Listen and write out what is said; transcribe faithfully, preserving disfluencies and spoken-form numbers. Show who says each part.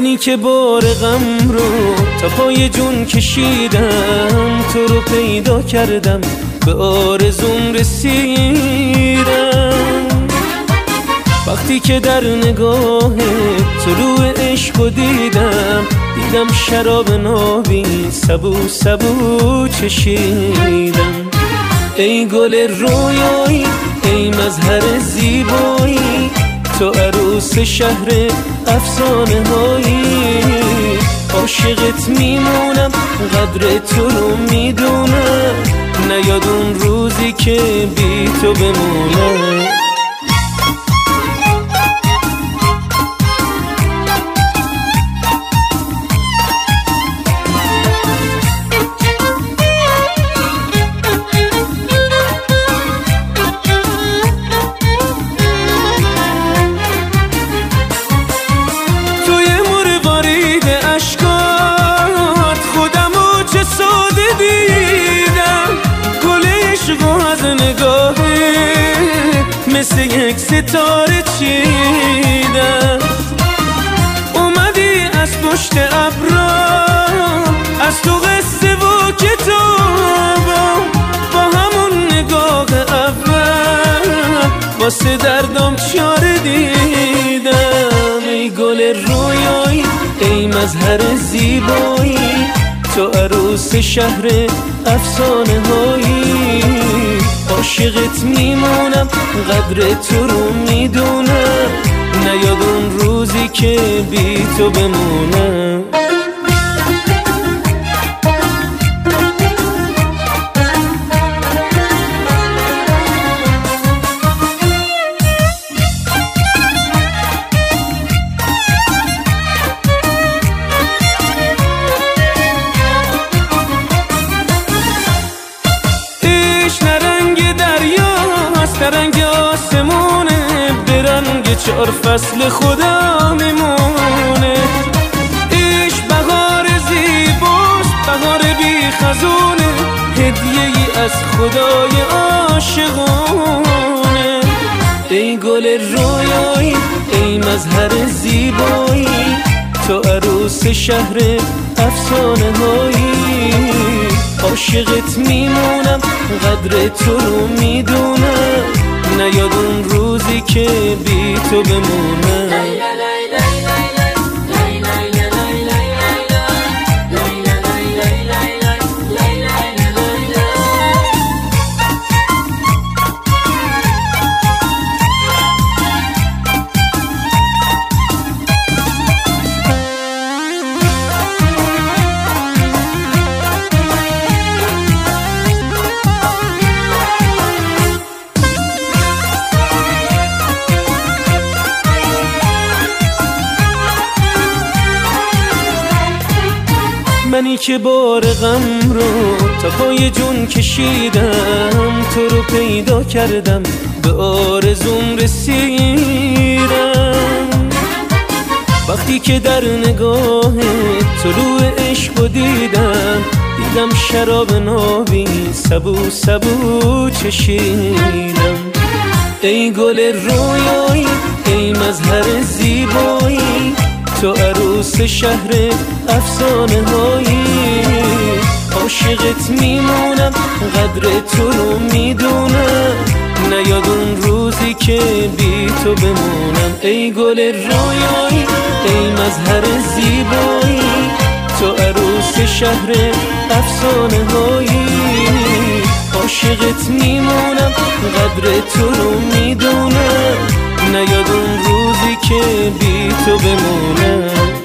Speaker 1: منی که بار غم رو تا پای جون کشیدم، تو رو پیدا کردم به آرزوم رسیدم. وقتی که در نگاه طلوع عشق دیدم، دیدم شراب نابی سبو سبو چشیدم. ای گل رویایی، ای مظهر زیبایی، تو عروس شهر افسانه هایی. عاشقت میمونم، قدر تو رو میدونم، نیاد اون روزی که بی تو بمونم. مثل یک ستاره چیدم، اومدی از پشت ابرا، از تو قصه و کتابم، با همون نگاه اول واسه دردم چاره دیدم. ای گل رویایی، ای مظهر زیبایی، تو عروس شهر افسانه هایی. عاشقت میمونم، قدر تو رو میدونم، نیاد اون روزی که بی تو بمونم. رنگ آسمونه، به رنگ چهار فصل خدا میمونه. عشق بهار زیباست، بهار بی خزونه، هدیه ای از خدای عاشقونه. ای گل رویایی، ای مظهر زیبایی، تو عروس شهر افسانه هایی. عاشقت میمونم، قدر تو رو میدونم، نیاد اون روزی که بی تو بمونم. منی که بار غم رو تا پای جون کشیدم، تو رو پیدا کردم به آرزوم رسیدم. وقتی که در نگاه طلوع عشق دیدم، دیدم شراب نابی سبو سبو چشیدم. ای گل رویایی، ای مظهر زیبایی، تو عروس شهر افسانه هایی. عاشقت میمونم، قدر تو رو میدونم، نیاد اون روزی که بی تو بمونم. ای گل رویایی، ای مظهر زیبایی، تو عروس شهر افسانه هایی. عاشقت میمونم، قدر تو رو میدونم، نیاد اون روزی که بی تو بمونم.